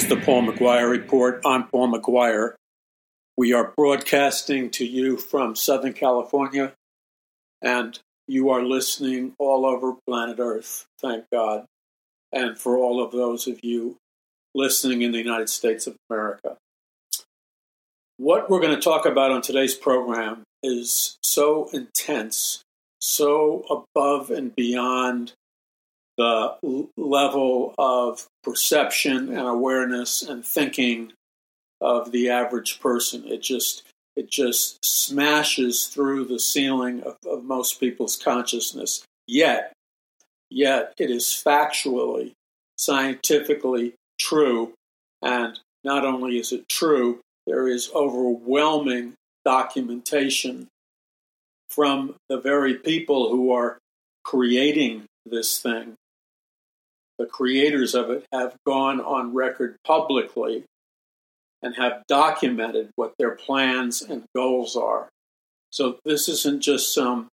is the Paul McGuire Report. I'm Paul McGuire. We are broadcasting to you from Southern California, and you are listening all over planet Earth, thank God, and for all of those of you listening in the United States of America. What we're going to talk about on today's program is so intense, so above and beyond the level of perception and awareness and thinking of the average person. It just smashes through the ceiling of most people's consciousness. Yet it is factually, scientifically true. And not only is it true, there is overwhelming documentation from the very people who are creating this thing. The creators of it have gone on record publicly and have documented what their plans and goals are. So this isn't just some,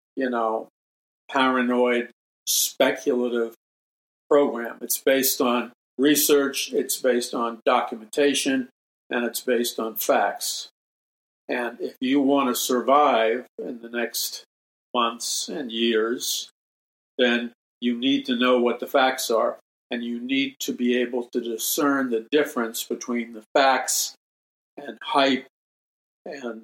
paranoid, speculative program. It's based on research, it's based on documentation, and it's based on facts. And if you want to survive in the next months and years, then you need to know what the facts are, and you need to be able to discern the difference between the facts and hype and,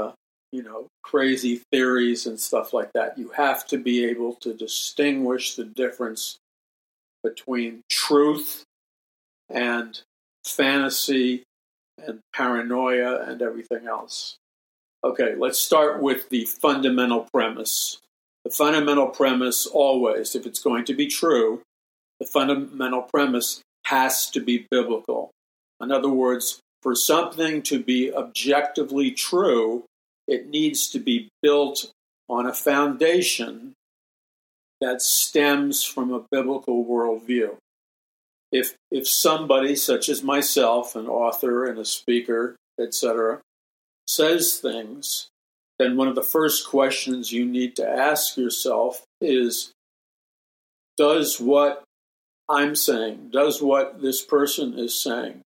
crazy theories and stuff like that. You have to be able to distinguish the difference between truth and fantasy and paranoia and everything else. Okay, let's start with the fundamental premise. The fundamental premise always, if it's going to be true, the fundamental premise has to be biblical. In other words, for something to be objectively true, it needs to be built on a foundation that stems from a biblical worldview. If somebody, such as myself, an author and a speaker, etc., says things, then one of the first questions you need to ask yourself is, does what I'm saying, does what this person is saying,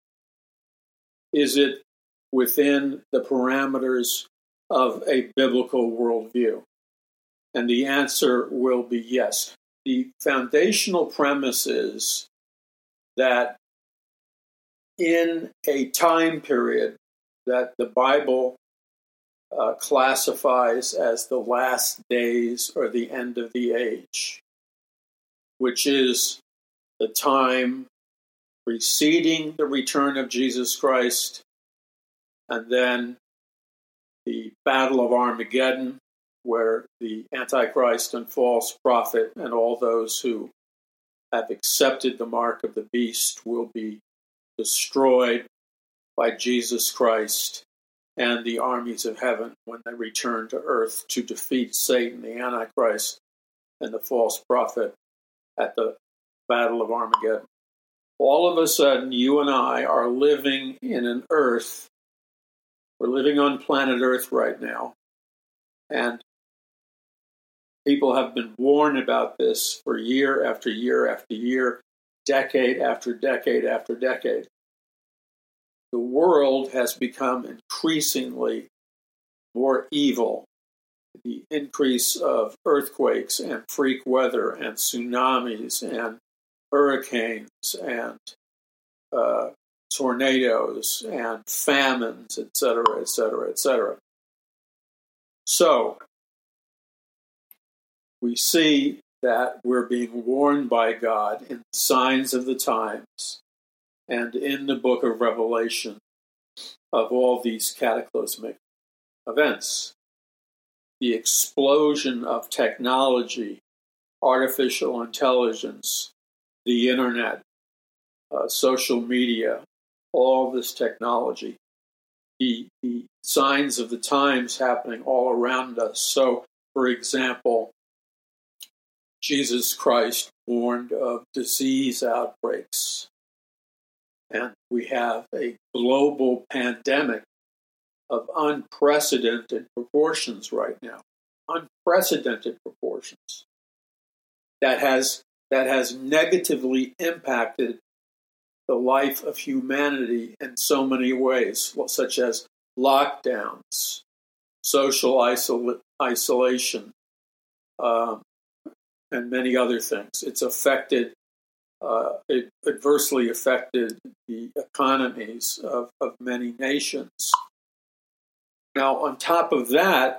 is it within the parameters of a biblical worldview? And the answer will be yes. The foundational premise is that in a time period that the Bible classifies as the last days or the end of the age, which is the time preceding the return of Jesus Christ, and then the Battle of Armageddon, where the Antichrist and false prophet and all those who have accepted the mark of the beast will be destroyed by Jesus Christ and the armies of heaven when they return to earth to defeat Satan, the Antichrist, and the false prophet at the Battle of Armageddon. All of a sudden, you and I are living in an earth. We're living on planet Earth right now. And people have been warned about this for year after year after year, decade after decade after decade. The world has become increasingly more evil. The increase of earthquakes and freak weather and tsunamis and hurricanes and tornadoes and famines, etc., etc., etc. So, we see that we're being warned by God in the signs of the times and in the book of Revelation of all these cataclysmic events. The explosion of technology, artificial intelligence, the internet, social media, all this technology, the signs of the times happening all around us. So, for example, Jesus Christ warned of disease outbreaks. And we have a global pandemic of unprecedented proportions right now. Unprecedented proportions. That has negatively impacted the life of humanity in so many ways, such as lockdowns, social isolation, and many other things. It adversely affected the economies of many nations. Now, on top of that,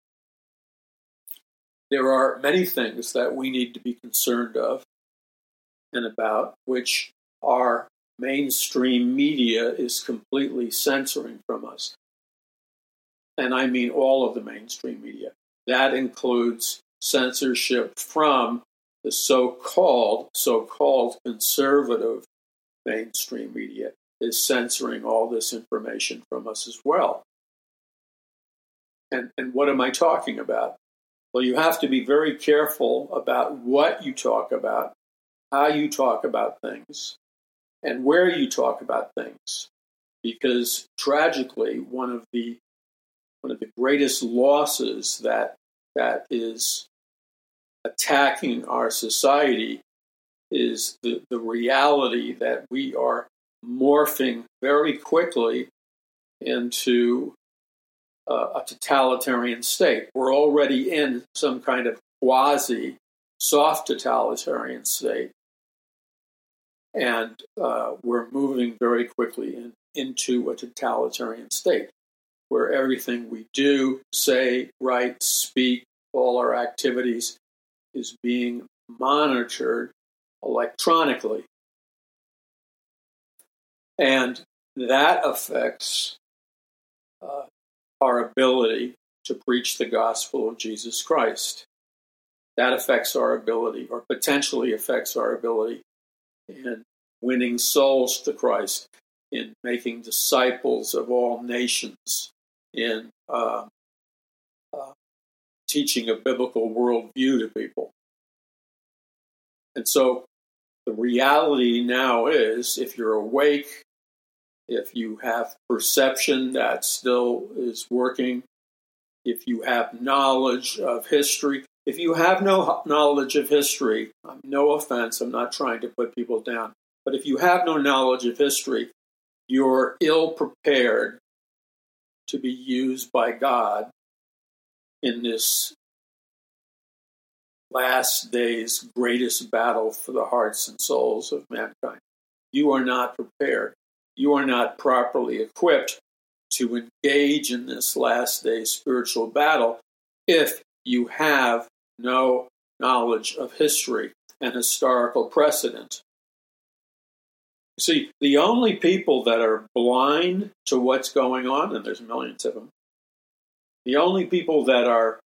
there are many things that we need to be concerned of and about, which our mainstream media is completely censoring from us. And I mean all of the mainstream media. That includes censorship from the so-called conservative mainstream media is censoring all this information from us as well. And what am I talking about? Well, you have to be very careful about what you talk about, how you talk about things, and where you talk about things. Because tragically, one of the greatest losses that is attacking our society is the reality that we are morphing very quickly into a totalitarian state. We're already in some kind of quasi-soft totalitarian state, and we're moving very quickly into a totalitarian state where everything we do, say, write, speak, all our activities is being monitored electronically. And that affects our ability to preach the gospel of Jesus Christ. That affects our ability, or potentially affects our ability, in winning souls to Christ, in making disciples of all nations, in teaching a biblical worldview to people. And so the reality now is, if you're awake, if you have perception that still is working, if you have knowledge of history, if you have no knowledge of history, no offense, I'm not trying to put people down, but if you have no knowledge of history, you're ill prepared to be used by God in this last day's greatest battle for the hearts and souls of mankind. You are not prepared. You are not properly equipped to engage in this last day's spiritual battle if you have no knowledge of history and historical precedent. See, the only people that are blind to what's going on, and there's millions of them, the only people that are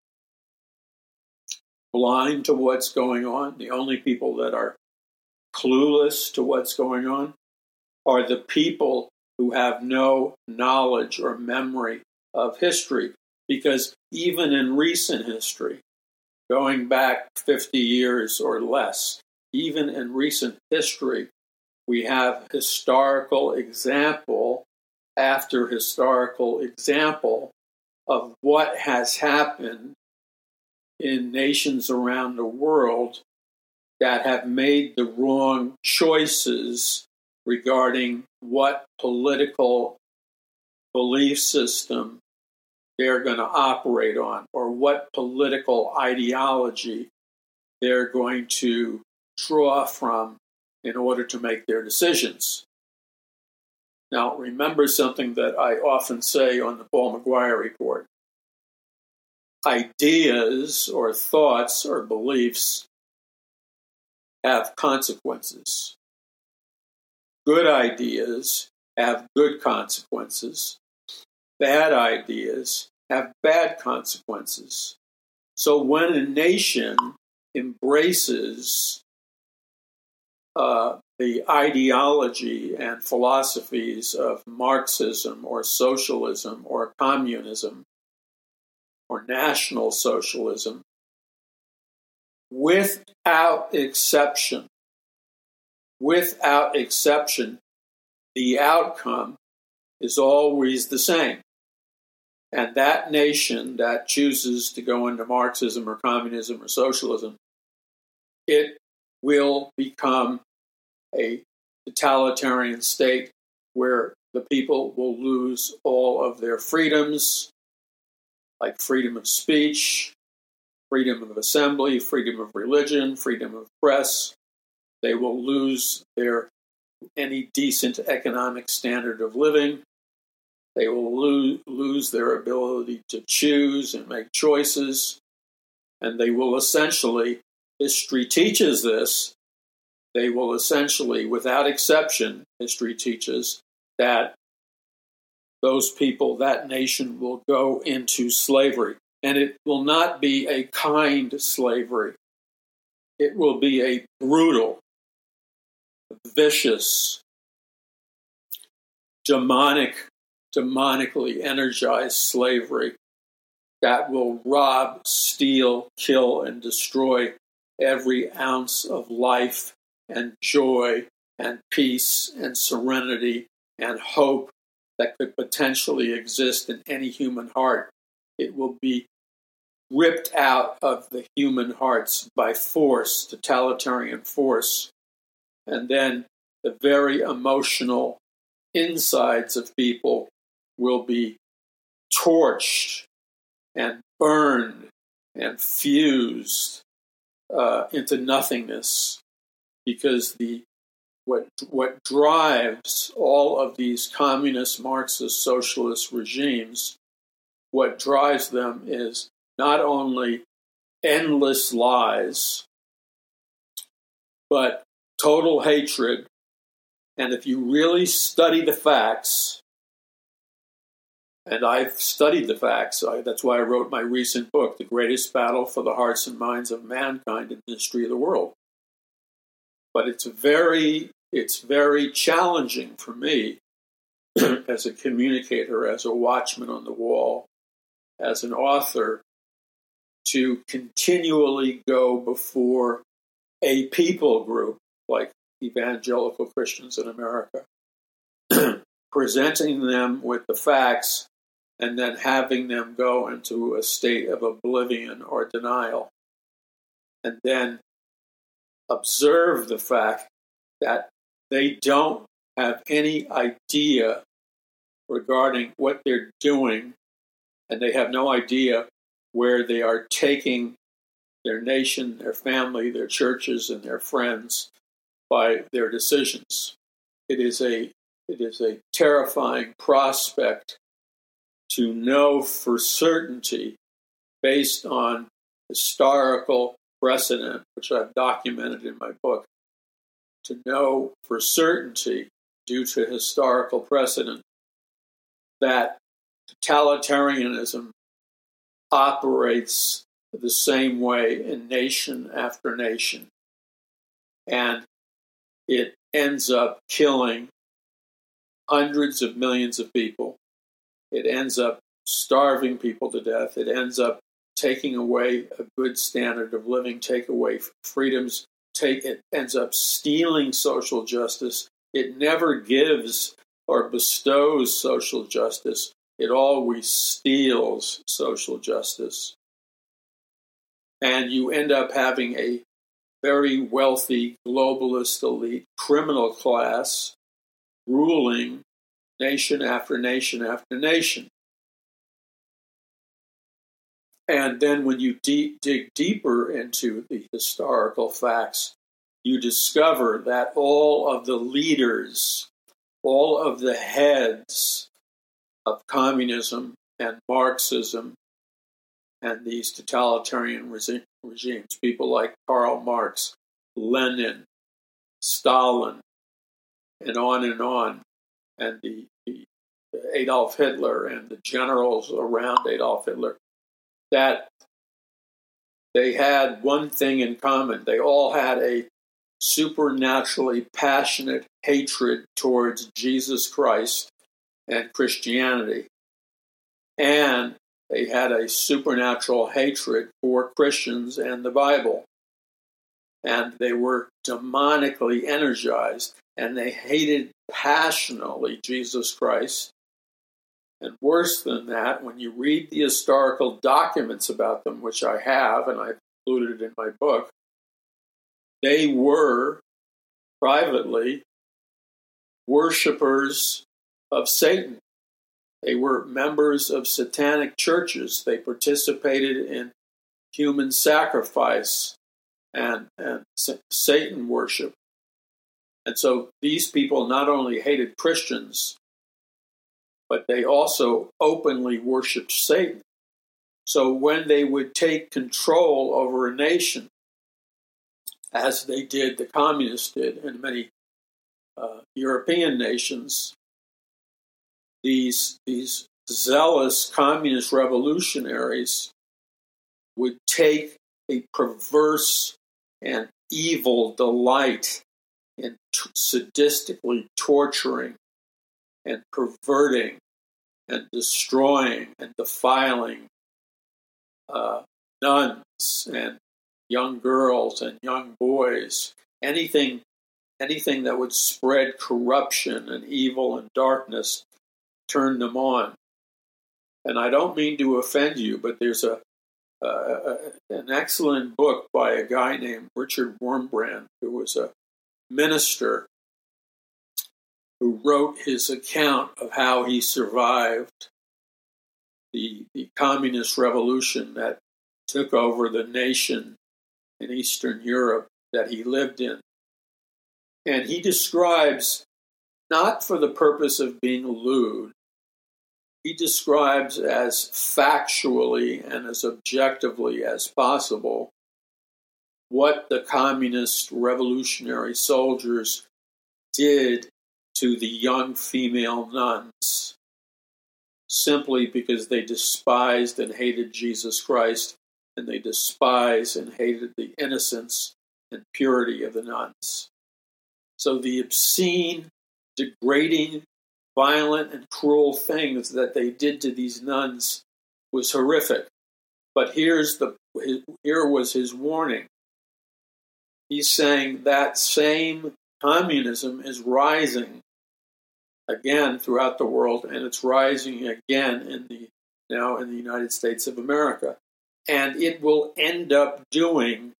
blind to what's going on, the only people that are clueless to what's going on, are the people who have no knowledge or memory of history. Because even in recent history, going back 50 years or less, even in recent history, we have historical example after historical example of what has happened in nations around the world that have made the wrong choices regarding what political belief system they're going to operate on, or what political ideology they're going to draw from in order to make their decisions. Now, remember something that I often say on the Paul McGuire Report. Ideas or thoughts or beliefs have consequences. Good ideas have good consequences. Bad ideas have bad consequences. So when a nation embraces the ideology and philosophies of Marxism or socialism or communism or National Socialism, without exception, the outcome is always the same. And that nation that chooses to go into Marxism or communism or socialism, it will become a totalitarian state where the people will lose all of their freedoms, like freedom of speech, freedom of assembly, freedom of religion, freedom of press. They will lose any decent economic standard of living. They will lose their ability to choose and make choices. And they will essentially, history teaches this, they will essentially, without exception, history teaches that those people, that nation will go into slavery. And it will not be a kind slavery. It will be a brutal, vicious, demonically energized slavery that will rob, steal, kill, and destroy every ounce of life and joy and peace and serenity and hope that could potentially exist in any human heart. It will be ripped out of the human hearts by force, totalitarian force. And then the very emotional insides of people will be torched and burned and fused into nothingness, because what drives all of these communist, Marxist, socialist regimes, what drives them is not only endless lies, but total hatred. And if you really study the facts, and I've studied the facts, that's why I wrote my recent book, The Greatest Battle for the Hearts and Minds of Mankind in the History of the World. But it's very challenging for me as a communicator, as a watchman on the wall, as an author, to continually go before a people group like evangelical Christians in America, presenting them with the facts and then having them go into a state of oblivion or denial, and then observe the fact that they don't have any idea regarding what they're doing, and they have no idea where they are taking their nation, their family, their churches, and their friends by their decisions. It is a terrifying prospect to know for certainty, based on historical precedent, which I've documented in my book, to know for certainty, due to historical precedent, that totalitarianism operates the same way in nation after nation. And it ends up killing hundreds of millions of people. It ends up starving people to death. It ends up taking away a good standard of living, take away freedoms, it ends up stealing social justice. It never gives or bestows social justice. It always steals social justice. And you end up having a very wealthy globalist elite criminal class ruling nation after nation after nation. And then when you dig deeper into the historical facts, you discover that all of the leaders, all of the heads of communism and Marxism and these totalitarian regimes, people like Karl Marx, Lenin, Stalin, and on, and the Adolf Hitler and the generals around Adolf Hitler, that they had one thing in common. They all had a supernaturally passionate hatred towards Jesus Christ and Christianity. And they had a supernatural hatred for Christians and the Bible. And they were demonically energized, and they hated passionately Jesus Christ. And worse than that, when you read the historical documents about them, which I have, and I've included in my book, they were privately worshipers of Satan. They were members of satanic churches. They participated in human sacrifice and Satan worship. And so these people not only hated Christians, but they also openly worshiped Satan. So when they would take control over a nation, as they did, the communists did, and many European nations, these zealous communist revolutionaries would take a perverse and evil delight in sadistically torturing and perverting and destroying and defiling nuns and young girls and young boys, anything that would spread corruption and evil and darkness, turned them on. And I don't mean to offend you, but there's an excellent book by a guy named Richard Wurmbrand, who was a minister who wrote his account of how he survived the communist revolution that took over the nation in Eastern Europe that he lived in. And he describes, not for the purpose of being lewd, he describes as factually and as objectively as possible what the communist revolutionary soldiers did to the young female nuns, simply because they despised and hated Jesus Christ, and they despised and hated the innocence and purity of the nuns. So the obscene, degrading, violent, and cruel things that they did to these nuns was horrific. But here was his warning. He's saying that same communism is rising again throughout the world, and it's rising again now in the United States of America. And it will end up doing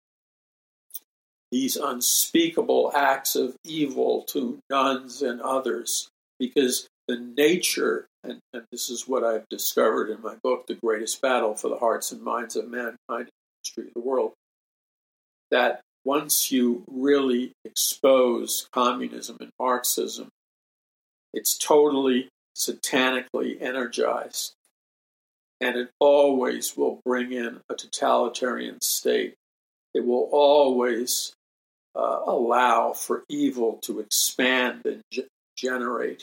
these unspeakable acts of evil to nuns and others, because the nature, and this is what I've discovered in my book, The Greatest Battle for the Hearts and Minds of Mankind in the History of the World, that once you really expose communism and Marxism, it's totally satanically energized, and it always will bring in a totalitarian state. It will always allow for evil to expand and generate.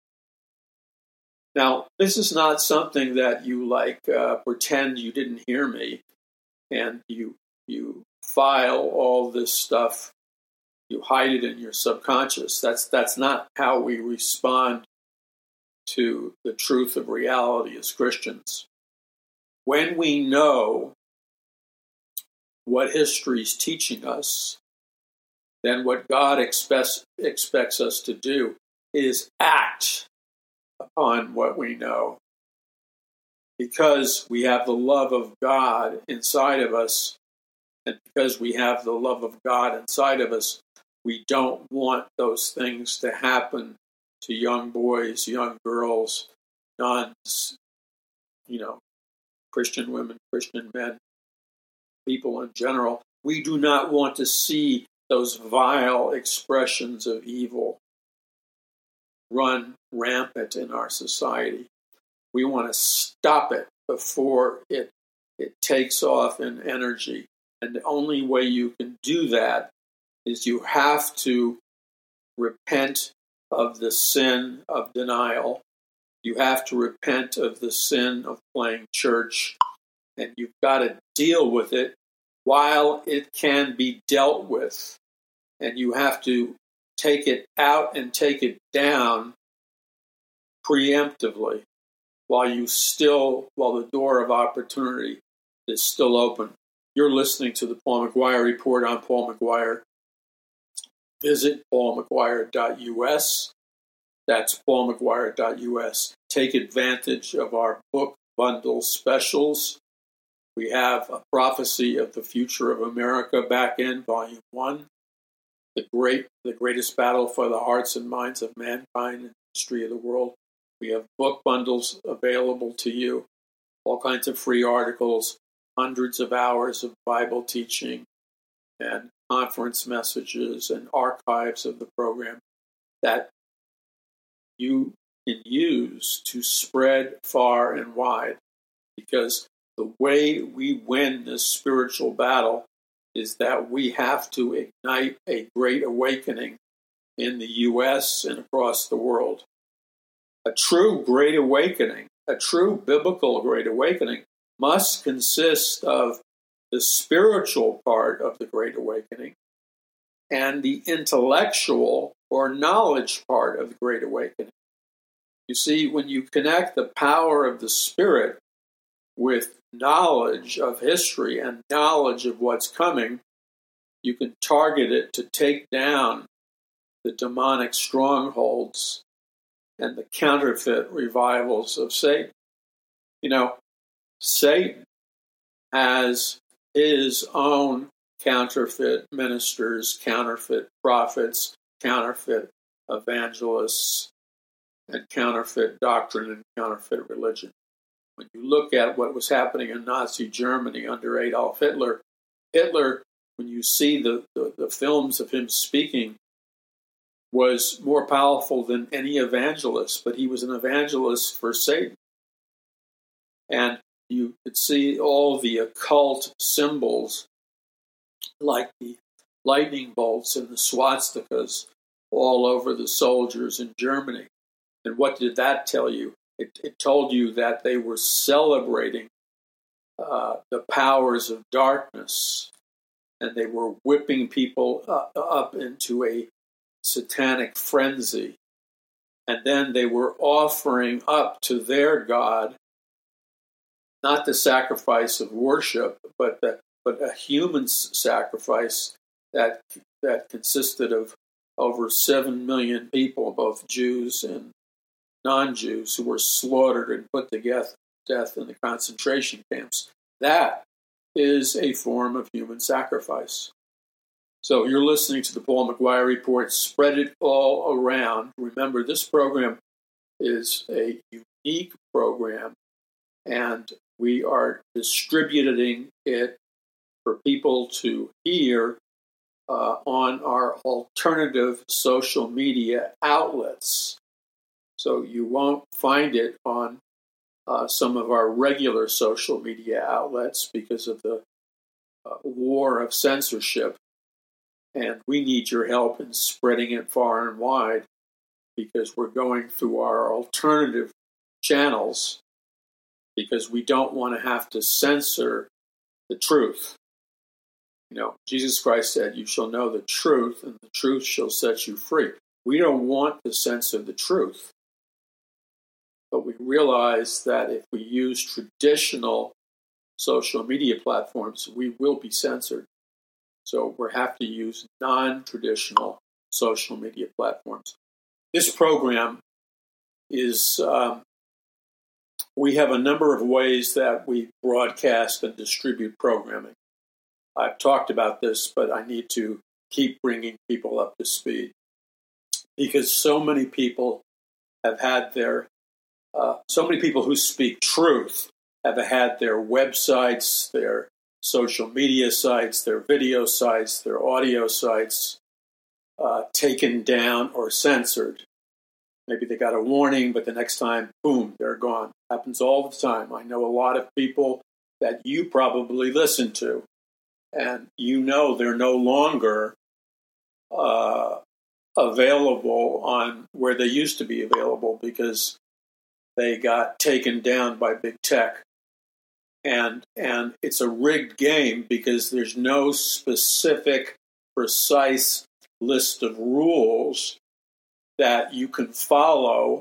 Now, this is not something that you pretend you didn't hear me, and you file all this stuff, you hide it in your subconscious. That's not how we respond to the truth of reality as Christians. When we know what history is teaching us, then what God expects us to do is act upon what we know. Because we have the love of God inside of us, and because we have the love of God inside of us, we don't want those things to happen to young boys, young girls, nuns, Christian women, Christian men, people in general. We do not want to see those vile expressions of evil run rampant in our society. We want to stop it before it takes off in energy. And the only way you can do that is you have to repent of the sin of denial. You have to repent of the sin of playing church. And you've got to deal with it while it can be dealt with. And you have to take it out and take it down preemptively while the door of opportunity is still open. You're listening to the Paul McGuire Report. I'm Paul McGuire. Visit paulmcguire.us. That's paulmcguire.us. Take advantage of our book bundle specials. We have A Prophecy of the Future of America back in Volume 1. the greatest battle for the hearts and minds of mankind in the history of the world. We have book bundles available to you, all kinds of free articles, hundreds of hours of Bible teaching, and conference messages and archives of the program that you can use to spread far and wide. Because the way we win this spiritual battle is that we have to ignite a great awakening in the U.S. and across the world. A true great awakening, a true biblical great awakening, must consist of the spiritual part of the Great Awakening and the intellectual or knowledge part of the Great Awakening. You see, when you connect the power of the Spirit with knowledge of history and knowledge of what's coming, you can target it to take down the demonic strongholds and the counterfeit revivals of Satan. You know, Satan has his own counterfeit ministers, counterfeit prophets, counterfeit evangelists, and counterfeit doctrine and counterfeit religion. When you look at what was happening in Nazi Germany under Adolf Hitler, when you see the films of him speaking, was more powerful than any evangelist, but he was an evangelist for Satan. And you could see all the occult symbols, like the lightning bolts and the swastikas, all over the soldiers in Germany. And what did that tell you? It told you that they were celebrating the powers of darkness, and they were whipping people up into a satanic frenzy. And then they were offering up to their God not the sacrifice of worship, but a human sacrifice that consisted of over 7 million people, both Jews and non-Jews, who were slaughtered and put to death in the concentration camps. That is a form of human sacrifice. So you're listening to the Paul McGuire Report. Spread it all around. Remember, this program is a unique program, and we are distributing it for people to hear on our alternative social media outlets. So you won't find it on some of our regular social media outlets because of the war of censorship. And we need your help in spreading it far and wide, because we're going through our alternative channels, because we don't want to have to censor the truth. You know, Jesus Christ said, "You shall know the truth, and the truth shall set you free." We don't want to censor the truth. But we realize that if we use traditional social media platforms, we will be censored. So we have to use non-traditional social media platforms. This program is, we have a number of ways that we broadcast and distribute programming. I've talked about this, but I need to keep bringing people up to speed, because so many people have had so many people who speak truth have had their websites, their social media sites, their video sites, their audio sites taken down or censored. Maybe they got a warning, but the next time, boom, they're gone. Happens all the time. I know a lot of people that you probably listen to, and you know they're no longer available on where they used to be available, because they got taken down by big tech. And it's a rigged game, because there's no specific, precise list of rules that you can follow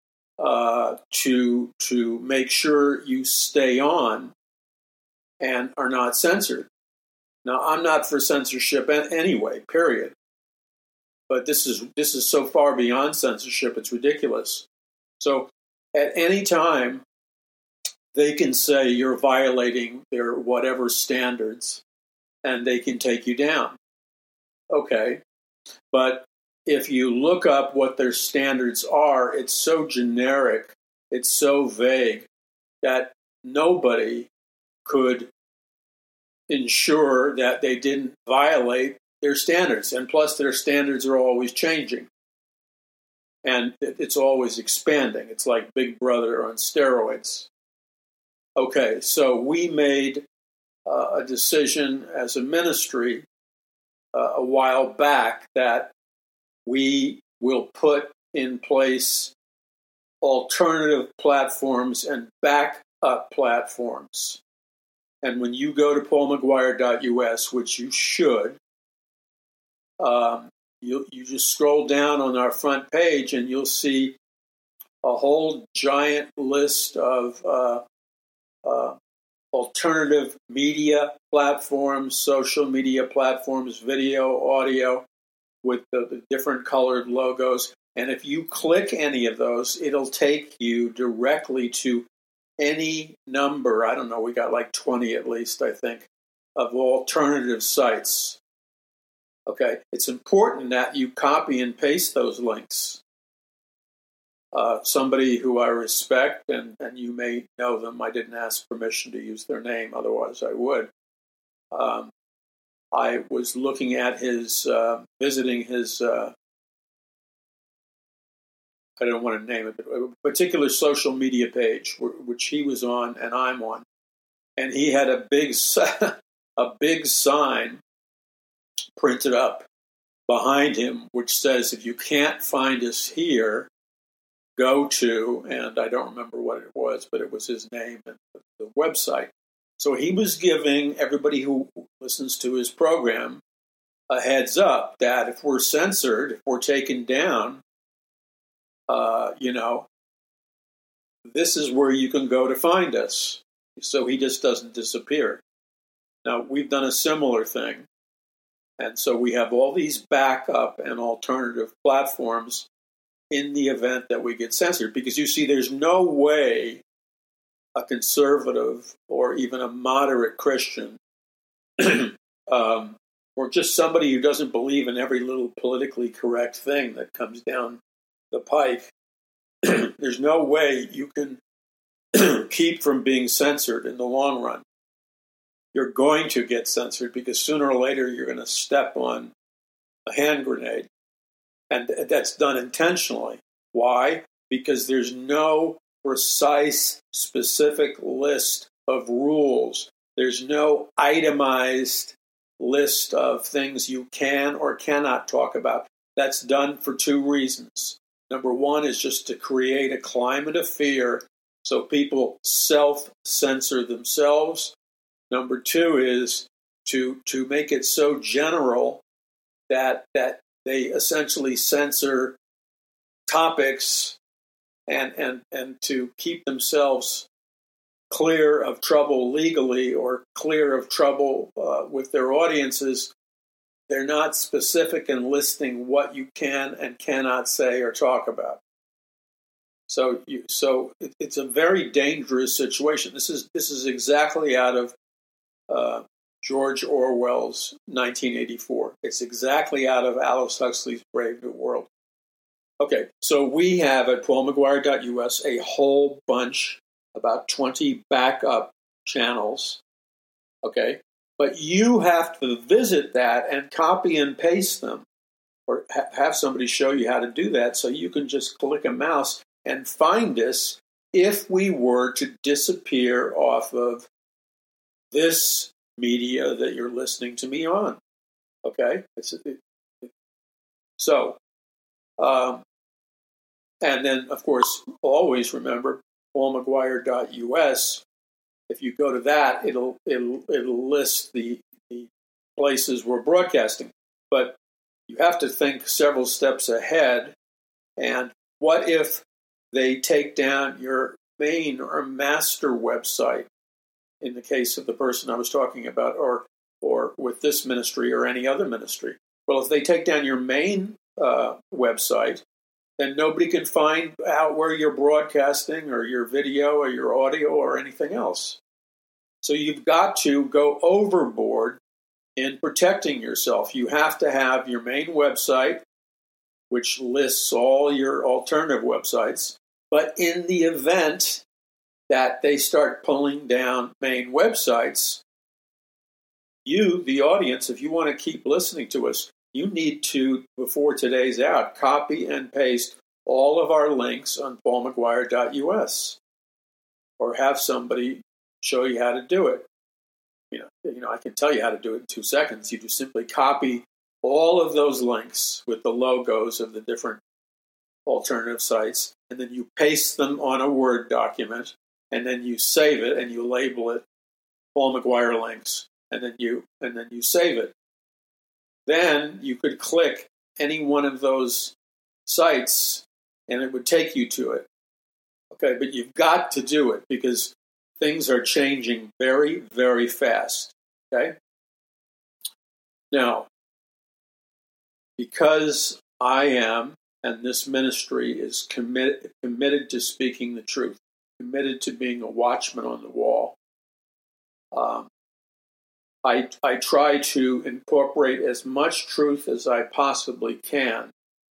to make sure you stay on and are not censored. Now, I'm not for censorship anyway, period. But this is so far beyond censorship, it's ridiculous. So at any time, they can say you're violating their whatever standards, and they can take you down. Okay, But if you look up what their standards are, it's so generic, it's so vague that nobody could ensure that they didn't violate their standards. And plus, their standards are always changing. And it's always expanding. It's like Big Brother on steroids. Okay, so we made a decision as a ministry a while back that we will put in place alternative platforms and backup platforms. And when you go to paulmcguire.us, which you should, you just scroll down on our front page and you'll see a whole giant list of alternative media platforms, social media platforms, video, audio, with the different colored logos. And if you click any of those, it'll take you directly to any number. I don't know, we got like 20 at least, I think, of alternative sites. Okay, it's important that you copy and paste those links. Somebody who I respect, and you may know them, I didn't ask permission to use their name, otherwise I would. I was looking at his, visiting his, I don't want to name it, but a particular social media page, which he was on and I'm on. And he had a big sign printed up behind him, which says, if you can't find us here, go to, and I don't remember what it was, but it was his name and the website. So he was giving everybody who listens to his program a heads up that if we're censored, if we're taken down, this is where you can go to find us. So he just doesn't disappear. Now, we've done a similar thing. And so we have all these backup and alternative platforms in the event that we get censored. Because you see, there's no way a conservative or even a moderate Christian or just somebody who doesn't believe in every little politically correct thing that comes down the pike, there's no way you can keep from being censored in the long run. You're going to get censored because sooner or later you're going to step on a hand grenade. And that's done intentionally. Why? Because there's no precise, specific list of rules. There's no itemized list of things you can or cannot talk about. That's done for two reasons. Number one is just to create a climate of fear so people self-censor themselves. Number two is to make it so general that they essentially censor topics and to keep themselves clear of trouble legally or clear of trouble with their audiences. They're not specific in listing what you can and cannot say or talk about. So it's a very dangerous situation. This is exactly out of George Orwell's 1984. It's exactly out of Aldous Huxley's Brave New World. Okay, so we have at paulmcguire.us a whole bunch, about 20 backup channels. Okay, but you have to visit that and copy and paste them, or have somebody show you how to do that, so you can just click a mouse and find us if we were to disappear off of this media that you're listening to me on. Okay? And then, of course, always remember paulmcguire.us. If you go to that, it'll list the places we're broadcasting. But you have to think several steps ahead. And what if they take down your main or master website? In the case of the person I was talking about, or with this ministry or any other ministry. Well, if they take down your main website, then nobody can find out where you're broadcasting or your video or your audio or anything else. So you've got to go overboard in protecting yourself. You have to have your main website, which lists all your alternative websites. But in the event that they start pulling down main websites, you, the audience, if you want to keep listening to us, you need to, before today's out, copy and paste all of our links on paulmcguire.us, or have somebody show you how to do it. I can tell you how to do it in 2 seconds. You just simply copy all of those links with the logos of the different alternative sites, and then you paste them on a Word document, and then you save it and you label it Paul McGuire links, and then you save it. Then you could click any one of those sites and it would take you to it. Okay, but you've got to do it because things are changing very, very fast. Okay? Now, because I am, and this ministry is committed to speaking the truth, committed to being a watchman on the wall, I try to incorporate as much truth as I possibly can,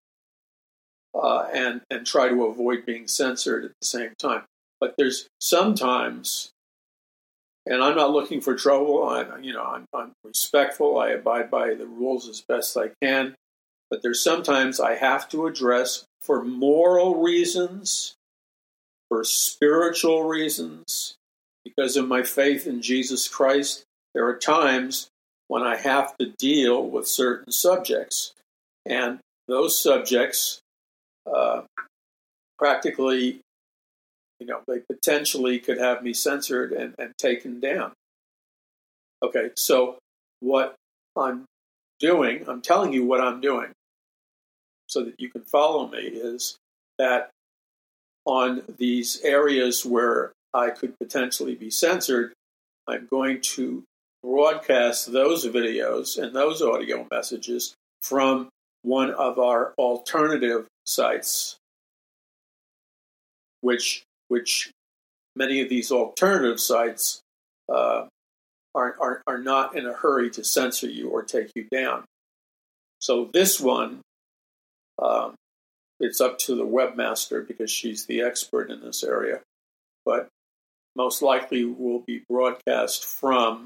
and try to avoid being censored at the same time. But there's sometimes, and I'm not looking for trouble. I'm respectful. I abide by the rules as best I can. But there's sometimes I have to address, for moral reasons, for spiritual reasons, because of my faith in Jesus Christ. There are times when I have to deal with certain subjects, and those subjects practically, they potentially could have me censored and taken down. Okay, so what I'm doing, I'm telling you what I'm doing so that you can follow me, is that on these areas where I could potentially be censored, I'm going to broadcast those videos and those audio messages from one of our alternative sites, which many of these alternative sites are not in a hurry to censor you or take you down. So this one, it's up to the webmaster because she's the expert in this area, but most likely will be broadcast from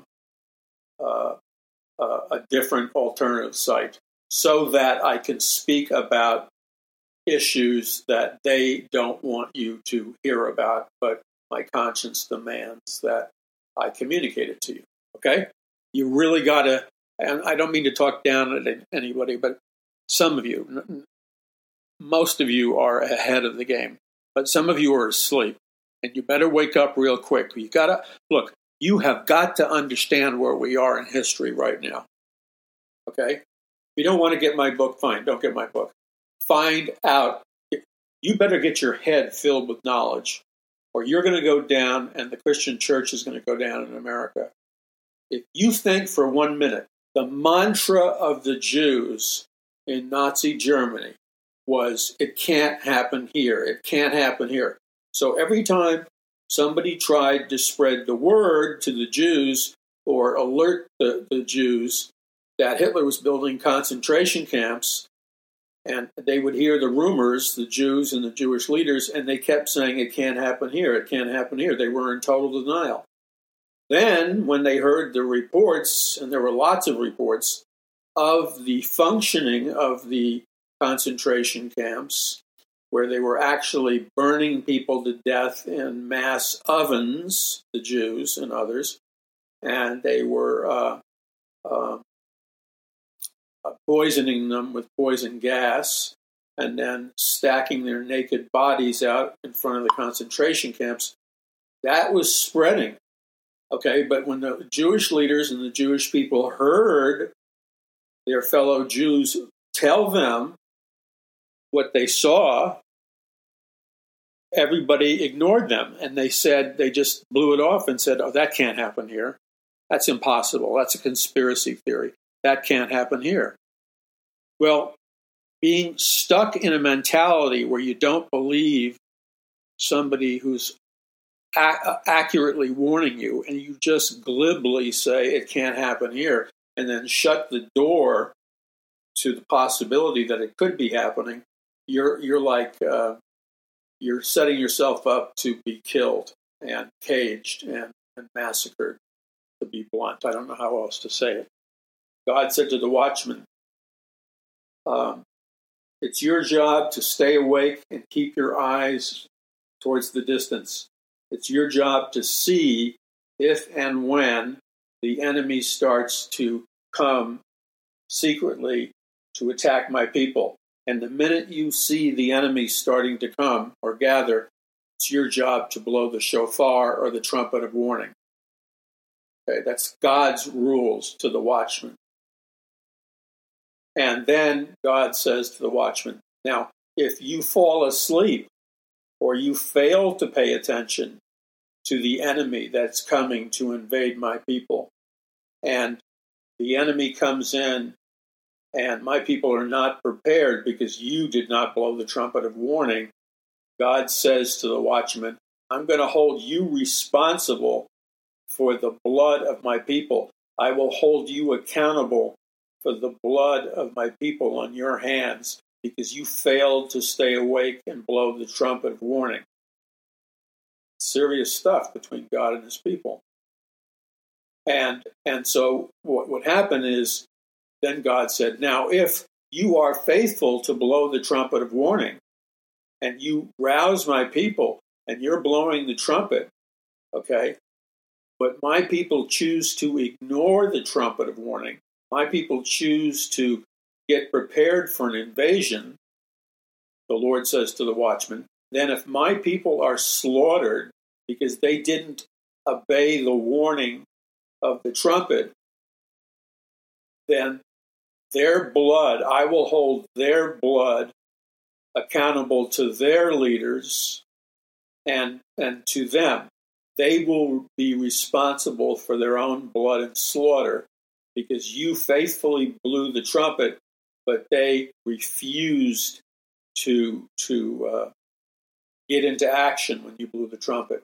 a different alternative site so that I can speak about issues that they don't want you to hear about, but my conscience demands that I communicate it to you. Okay? You really got to, and I don't mean to talk down at anybody, but some of you, most of you are ahead of the game, but some of you are asleep, and you better wake up real quick. You got to, look, you have got to understand where we are in history right now. Okay? If you don't want to get my book, fine, don't get my book. Find out. You better get your head filled with knowledge, or you're going to go down, and the Christian church is going to go down in America. If you think for 1 minute, the mantra of the Jews in Nazi Germany was, it can't happen here, it can't happen here. So every time somebody tried to spread the word to the Jews or alert the Jews that Hitler was building concentration camps, and they would hear the rumors, the Jews and the Jewish leaders, and they kept saying, it can't happen here, it can't happen here. They were in total denial. Then, when they heard the reports, and there were lots of reports, of the functioning of the concentration camps, where they were actually burning people to death in mass ovens, the Jews and others, and they were poisoning them with poison gas, and then stacking their naked bodies out in front of the concentration camps. That was spreading. Okay, but when the Jewish leaders and the Jewish people heard their fellow Jews tell them what they saw, everybody ignored them, and they just blew it off and said, oh, that can't happen here. That's impossible. That's a conspiracy theory. That can't happen here. Well, being stuck in a mentality where you don't believe somebody who's accurately warning you, and you just glibly say it can't happen here, and then shut the door to the possibility that it could be happening, you're like you're setting yourself up to be killed and caged and massacred, to be blunt. I don't know how else to say it. God said to the watchman, it's your job to stay awake and keep your eyes towards the distance. It's your job to see if and when the enemy starts to come secretly to attack my people. And the minute you see the enemy starting to come or gather, it's your job to blow the shofar or the trumpet of warning. Okay, that's God's rules to the watchman. And then God says to the watchman, now, if you fall asleep or you fail to pay attention to the enemy that's coming to invade my people, and the enemy comes in and my people are not prepared because you did not blow the trumpet of warning, God says to the watchman, I'm going to hold you responsible for the blood of my people. I will hold you accountable for the blood of my people on your hands because you failed to stay awake and blow the trumpet of warning. Serious stuff between God and his people. And so what happened is, then God said, now if you are faithful to blow the trumpet of warning and you rouse my people and you're blowing the trumpet, okay, but my people choose to ignore the trumpet of warning, my people choose to get prepared for an invasion, the Lord says to the watchman, then if my people are slaughtered because they didn't obey the warning of the trumpet, then their blood, I will hold their blood accountable to their leaders and to them. They will be responsible for their own blood and slaughter because you faithfully blew the trumpet, but they refused to get into action when you blew the trumpet.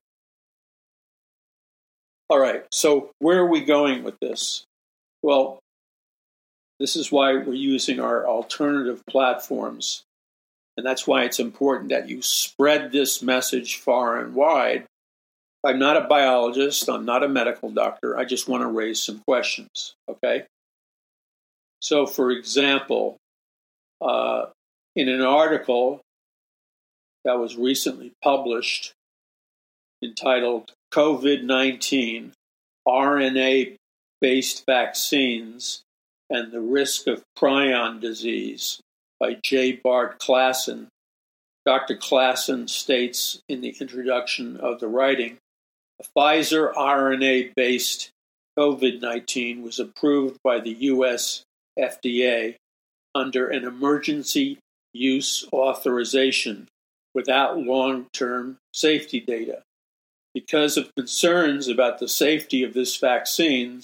All right, so where are we going with this? Well, this is why we're using our alternative platforms, and that's why it's important that you spread this message far and wide. I'm not a biologist, I'm not a medical doctor, I just want to raise some questions, okay? So, for example, in an article that was recently published entitled COVID-19 RNA-based vaccines and the risk of prion disease by J. Bart Klassen, Dr. Klassen states in the introduction of the writing, a Pfizer RNA-based COVID-19 was approved by the U.S. FDA under an emergency use authorization without long-term safety data. Because of concerns about the safety of this vaccine,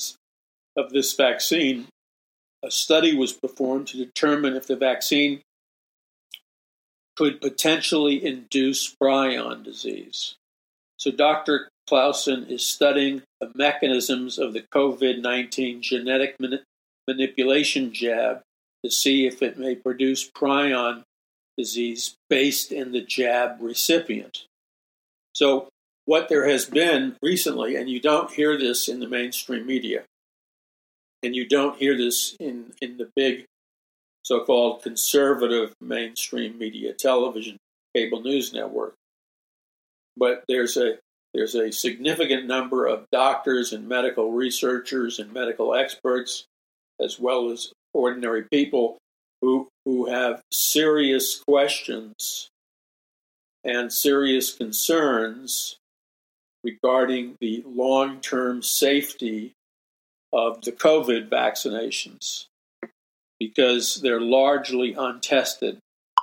a study was performed to determine if the vaccine could potentially induce prion disease. So Dr. Klassen is studying the mechanisms of the COVID-19 genetic manipulation jab to see if it may produce prion disease based in the jab recipient. So what there has been recently, and you don't hear this in the mainstream media, and you don't hear this in the big so-called conservative mainstream media, television, cable news network, but there's a significant number of doctors and medical researchers and medical experts, as well as ordinary people who have serious questions and serious concerns regarding the long-term safety of the COVID vaccinations because they're largely untested.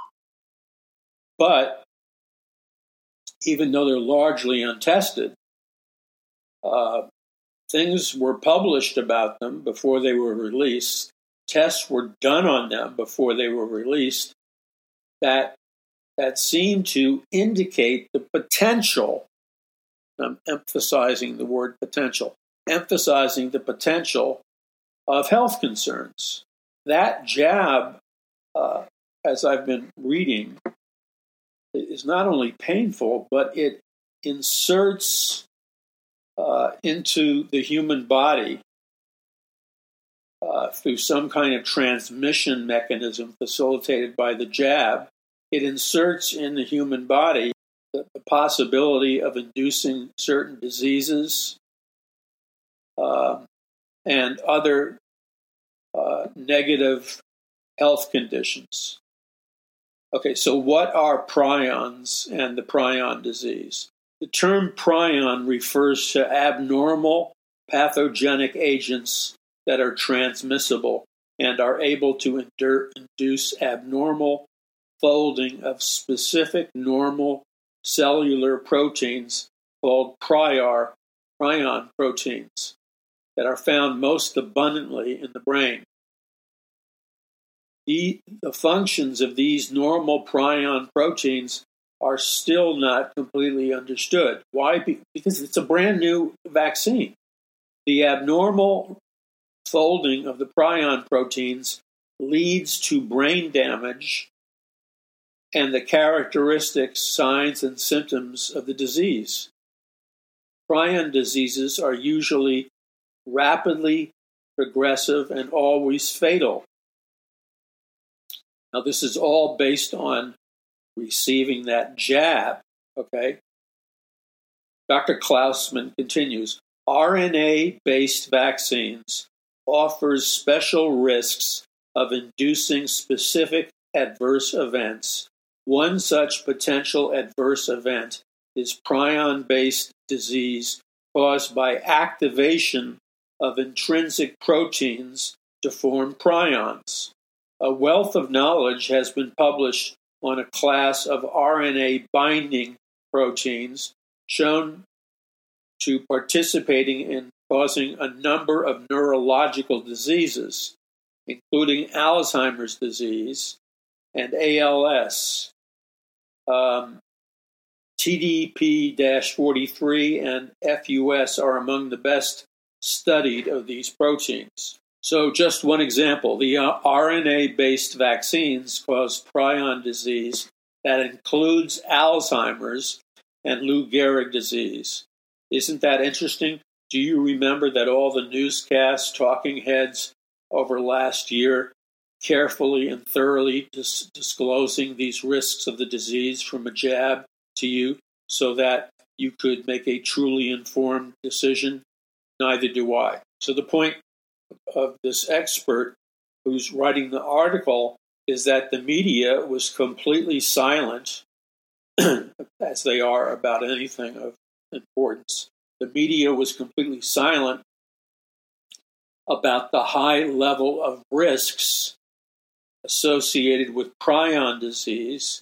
But even though they're largely untested, things were published about them before they were released. Tests were done on them before they were released that seemed to indicate the potential. I'm emphasizing the word potential. Emphasizing the potential of health concerns. That jab, as I've been reading, is not only painful, but it inserts into the human body through some kind of transmission mechanism facilitated by the jab. It inserts in the human body the possibility of inducing certain diseases and other negative health conditions. Okay, so what are prions and the prion disease? The term prion refers to abnormal pathogenic agents that are transmissible and are able to induce abnormal folding of specific normal cellular proteins called prion proteins that are found most abundantly in the brain. The functions of these normal prion proteins are still not completely understood. Why? Because it's a brand new vaccine. The abnormal folding of the prion proteins leads to brain damage and the characteristics, signs, and symptoms of the disease. Prion diseases are usually rapidly progressive and always fatal. Now, this is all based on receiving that jab, okay? Dr. Klausman continues, RNA-based vaccines offers special risks of inducing specific adverse events. One such potential adverse event is prion-based disease caused by activation of intrinsic proteins to form prions. A wealth of knowledge has been published on a class of RNA binding proteins shown to participating in causing a number of neurological diseases, including Alzheimer's disease and ALS. TDP-43 and FUS are among the best studied of these proteins. So just one example, the RNA-based vaccines cause prion disease that includes Alzheimer's and Lou Gehrig disease. Isn't that interesting? Do you remember that all the newscasts, talking heads over last year carefully and thoroughly disclosing these risks of the disease from a jab to you so that you could make a truly informed decision? Neither do I. So the point of this expert who's writing the article is that the media was completely silent, as they are about anything of importance. The media was completely silent about the high level of risks associated with prion disease,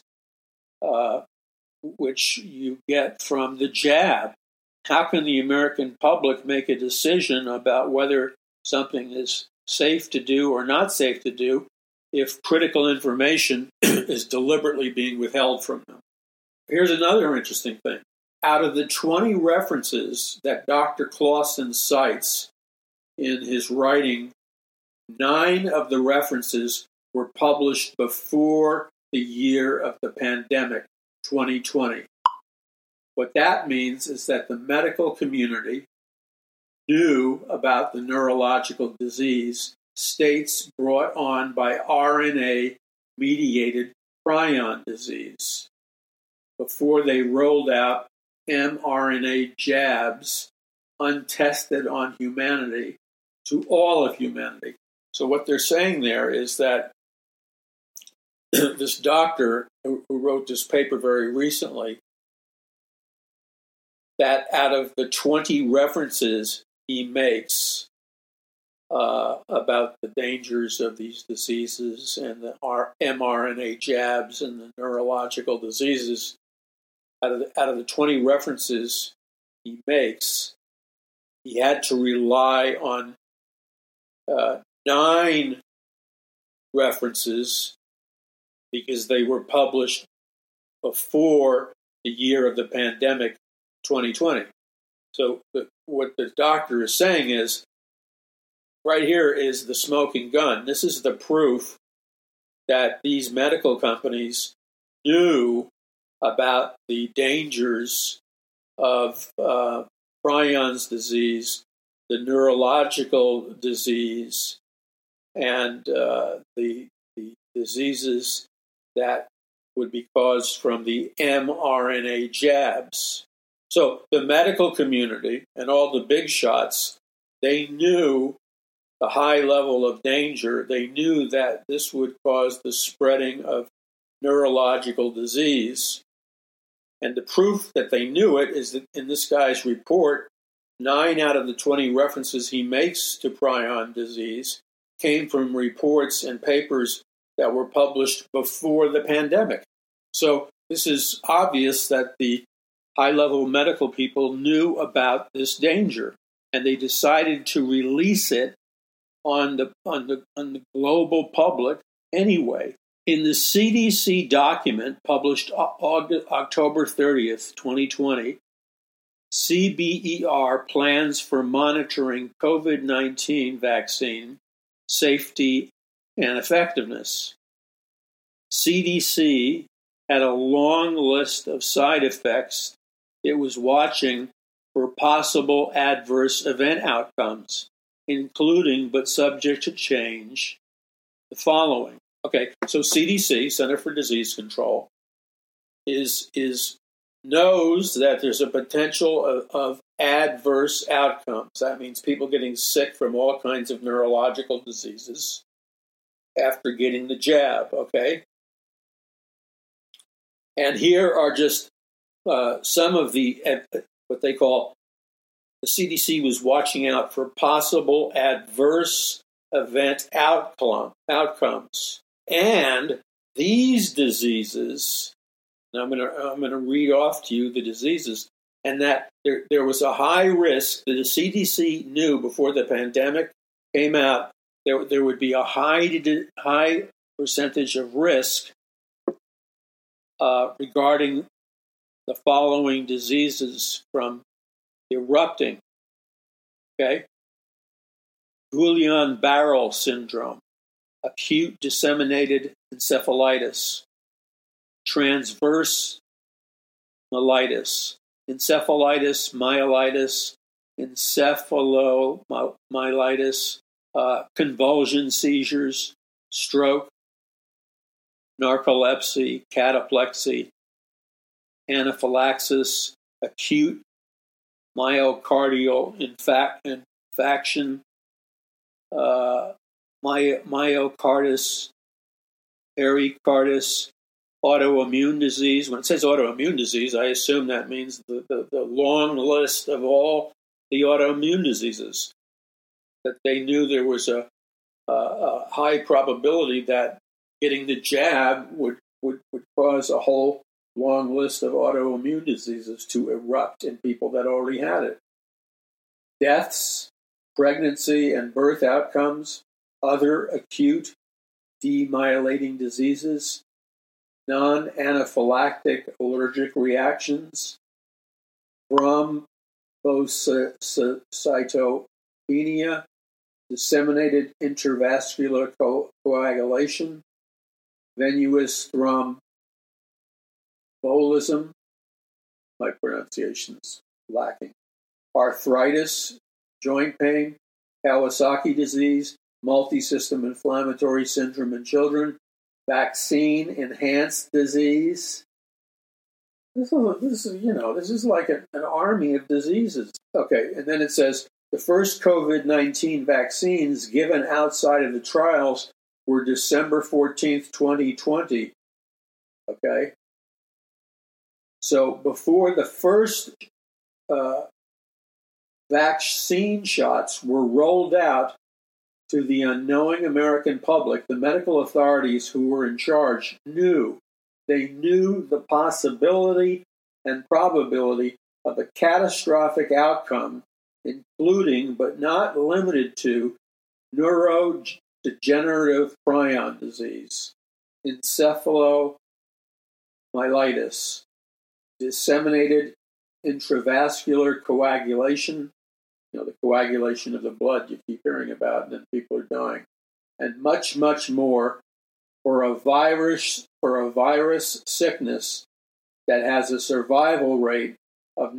which you get from the jab. How can the American public make a decision about whether something is safe to do or not safe to do if critical information is deliberately being withheld from them? Here's another interesting thing. Out of the 20 references that Dr. Clausen cites in his writing, 9 of the references were published before the year of the pandemic, 2020. What that means is that the medical community knew about the neurological disease, states brought on by RNA-mediated prion disease, before they rolled out mRNA jabs untested on humanity to all of humanity. So what they're saying there is that this doctor who wrote this paper very recently, that out of the 20 references he makes about the dangers of these diseases and the mRNA jabs and the neurological diseases, out of the 20 references he makes, he had to rely on 9 references because they were published before the year of the pandemic, 2020. So what the doctor is saying is right here is the smoking gun. This is the proof that these medical companies knew about the dangers of prions disease, the neurological disease, and the diseases that would be caused from the mRNA jabs. So the medical community and all the big shots, they knew the high level of danger. They knew that this would cause the spreading of neurological disease. And the proof that they knew it is that in this guy's report, 9 out of the 20 references he makes to prion disease came from reports and papers that were published before the pandemic. So this is obvious that the high-level medical people knew about this danger, and they decided to release it on the global public anyway. In the CDC document published October 30th, 2020, CBER plans for monitoring COVID-19 vaccine safety and effectiveness. CDC had a long list of side effects it was watching for possible adverse event outcomes, including, but subject to change, the following. Okay, so CDC, Center for Disease Control, knows that there's a potential of adverse outcomes. That means people getting sick from all kinds of neurological diseases after getting the jab, okay? And here are just some of the, what they call, the CDC was watching out for possible adverse event outcomes. And these diseases, and I'm going to read off to you the diseases, and that there was a high risk that the CDC knew before the pandemic came out. There would be a high percentage of risk regarding the following diseases from erupting. Okay, Guillain-Barré syndrome, acute disseminated encephalitis, transverse myelitis, encephalitis, myelitis, encephalomyelitis, convulsion seizures, stroke, narcolepsy, cataplexy, anaphylaxis, acute myocardial infarction, myocarditis, pericarditis, autoimmune disease. When it says autoimmune disease, I assume that means the long list of all the autoimmune diseases, that they knew there was a high probability that getting the jab would cause a whole long list of autoimmune diseases to erupt in people that already had it. Deaths, pregnancy and birth outcomes, other acute demyelinating diseases, non-anaphylactic allergic reactions, thrombocytopenia, disseminated intravascular coagulation, venous thrombolism, my pronunciation's lacking, arthritis, joint pain, Kawasaki disease, multi-system inflammatory syndrome in children, vaccine-enhanced disease. This is like an army of diseases. Okay, and then it says the first COVID-19 vaccines given outside of the trials were December 14th, 2020. Okay? So before the first vaccine shots were rolled out to the unknowing American public, the medical authorities who were in charge knew. They knew the possibility and probability of a catastrophic outcome, including but not limited to neurodegenerative prion disease, encephalomyelitis, disseminated intravascular coagulation, the coagulation of the blood you keep hearing about, and then people are dying, and much, much more for a virus sickness that has a survival rate of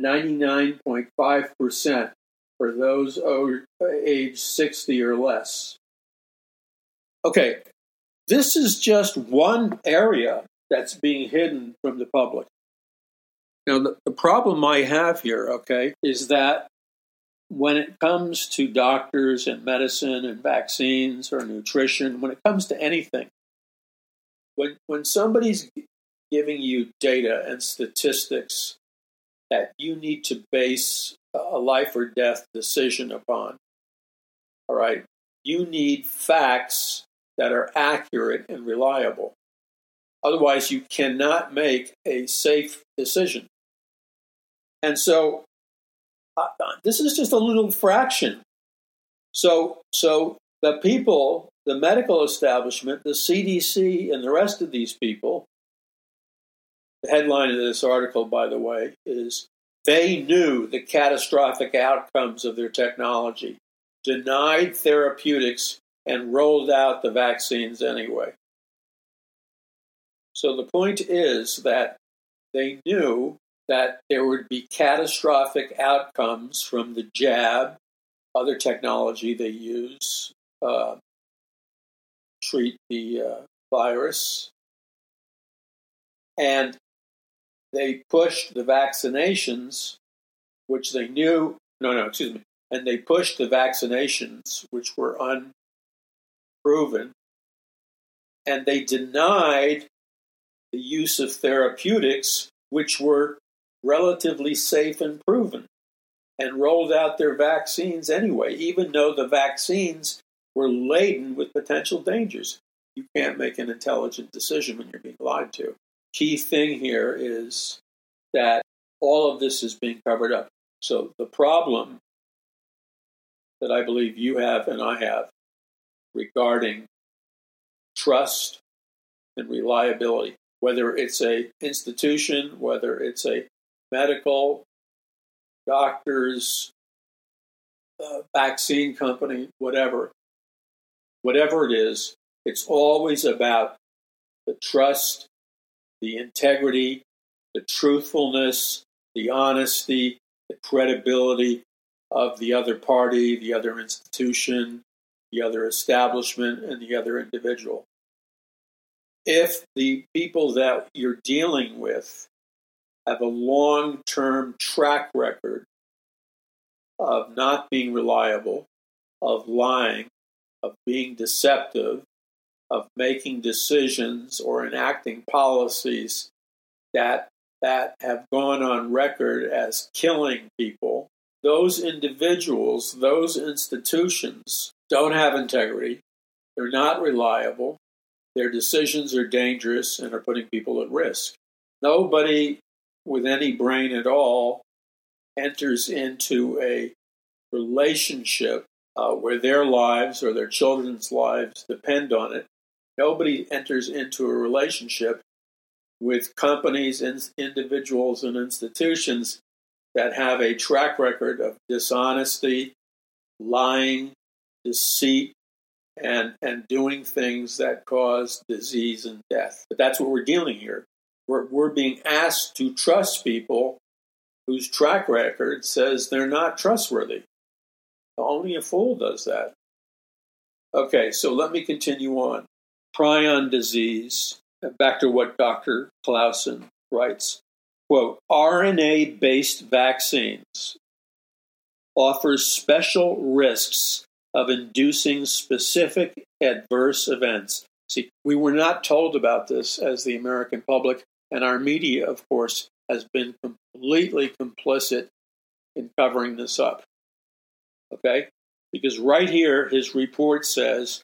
99.5% for those age 60 or less. Okay, this is just one area that's being hidden from the public. Now, the problem I have here, okay, is that when it comes to doctors and medicine and vaccines or nutrition, when it comes to anything, when somebody's giving you data and statistics that you need to base a life or death decision upon, all right, you need facts that are accurate and reliable. Otherwise, you cannot make a safe decision. And so this is just a little fraction. So the people, the medical establishment, the CDC, and the rest of these people, the headline of this article, by the way, is they knew the catastrophic outcomes of their technology, denied therapeutics, and rolled out the vaccines anyway. So the point is that they knew that there would be catastrophic outcomes from the jab, other technology they use, treat the virus, and they pushed the vaccinations, which they knew, and they pushed the vaccinations, which were unproven, and they denied the use of therapeutics, which were relatively safe and proven, and rolled out their vaccines anyway, even though the vaccines were laden with potential dangers. You can't make an intelligent decision when you're being lied to. Key thing here is that all of this is being covered up. So the problem that I believe you have and I have regarding trust and reliability, whether it's a institution, whether it's a medical, doctors, vaccine company, whatever it is, it's always about the trust, the integrity, the truthfulness, the honesty, the credibility of the other party, the other institution, the other establishment, and the other individual. If the people that you're dealing with have a long-term track record of not being reliable, of lying, of being deceptive, of making decisions or enacting policies that have gone on record as killing people, those individuals, those institutions don't have integrity. They're not reliable. Their decisions are dangerous and are putting people at risk. Nobody with any brain at all enters into a relationship where their lives or their children's lives depend on it. Nobody enters into a relationship with companies, individuals, and institutions that have a track record of dishonesty, lying, deceit, and doing things that cause disease and death. But that's what we're dealing here. We're being asked to trust people whose track record says they're not trustworthy. Only a fool does that. Okay, so let me continue on. Prion disease. Back to what Dr. Clausen writes. Quote, RNA-based vaccines offers special risks of inducing specific adverse events. See, we were not told about this as the American public, and our media, of course, has been completely complicit in covering this up. Okay? Because right here, his report says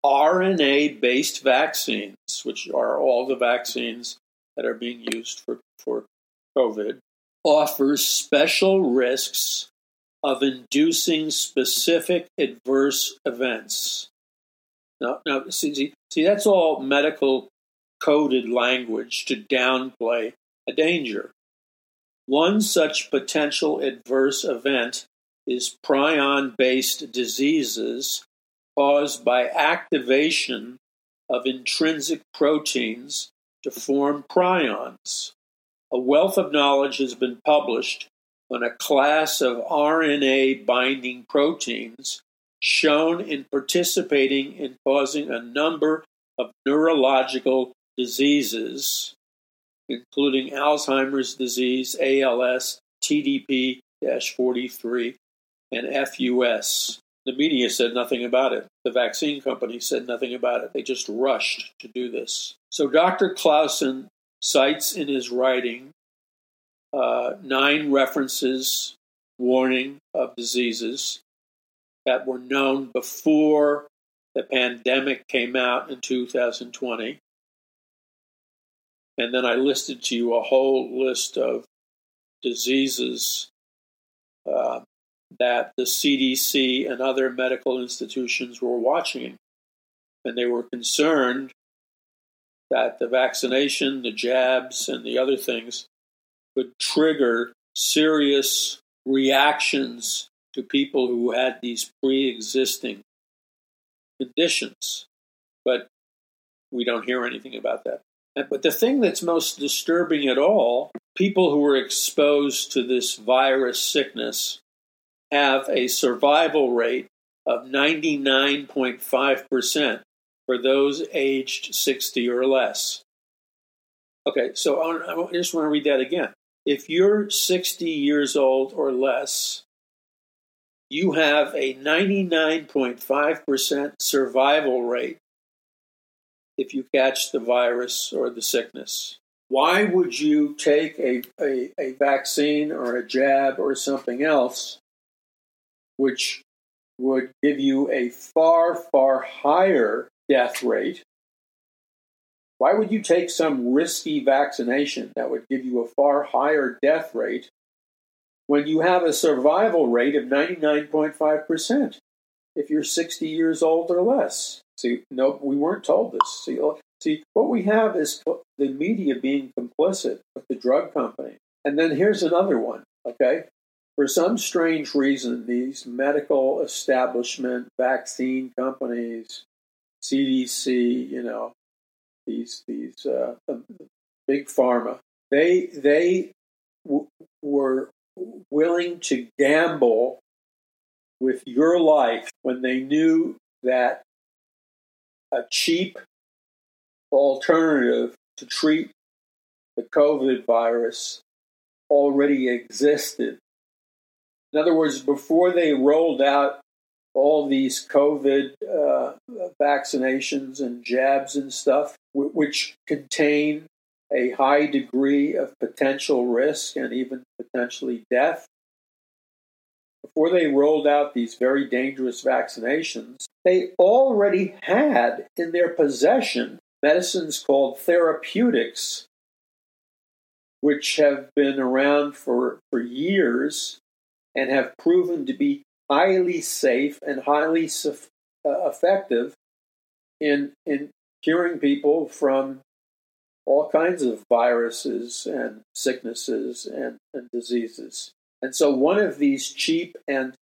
RNA-based vaccines, which are all the vaccines that are being used for COVID, offers special risks of inducing specific adverse events. Now, see, that's all medical coded language to downplay a danger. One such potential adverse event is prion-based diseases caused by activation of intrinsic proteins to form prions. A wealth of knowledge has been published on a class of RNA-binding proteins shown in participating in causing a number of neurological diseases, including Alzheimer's disease, ALS, TDP-43, and FUS. The media said nothing about it. The vaccine company said nothing about it. They just rushed to do this. So Dr. Clausen cites in his writing 9 references, warning of diseases that were known before the pandemic came out in 2020. And then I listed to you a whole list of diseases that the CDC and other medical institutions were watching. And they were concerned that the vaccination, the jabs, and the other things could trigger serious reactions to people who had these pre-existing conditions. But we don't hear anything about that. But the thing that's most disturbing at all, people who were exposed to this virus sickness have a survival rate of 99.5% for those aged 60 or less. Okay, so I just want to read that again. If you're 60 years old or less, you have a 99.5% survival rate if you catch the virus or the sickness. Why would you take a vaccine or a jab or something else which would give you a far, far higher death rate? Why would you take some risky vaccination that would give you a far higher death rate when you have a survival rate of 99.5% if you're 60 years old or less? See, no, we weren't told this. See, what we have is the media being complicit with the drug company. And then here's another one, okay? For some strange reason, these medical establishment, vaccine companies, CDC, these big pharma, they were willing to gamble with your life when they knew that a cheap alternative to treat the COVID virus already existed. In other words, before they rolled out all these COVID vaccinations and jabs and stuff, which contain a high degree of potential risk and even potentially death, before they rolled out these very dangerous vaccinations, they already had in their possession medicines called therapeutics, which have been around for years and have proven to be highly safe and highly effective in curing people from all kinds of viruses and sicknesses and diseases. And so one of these cheap and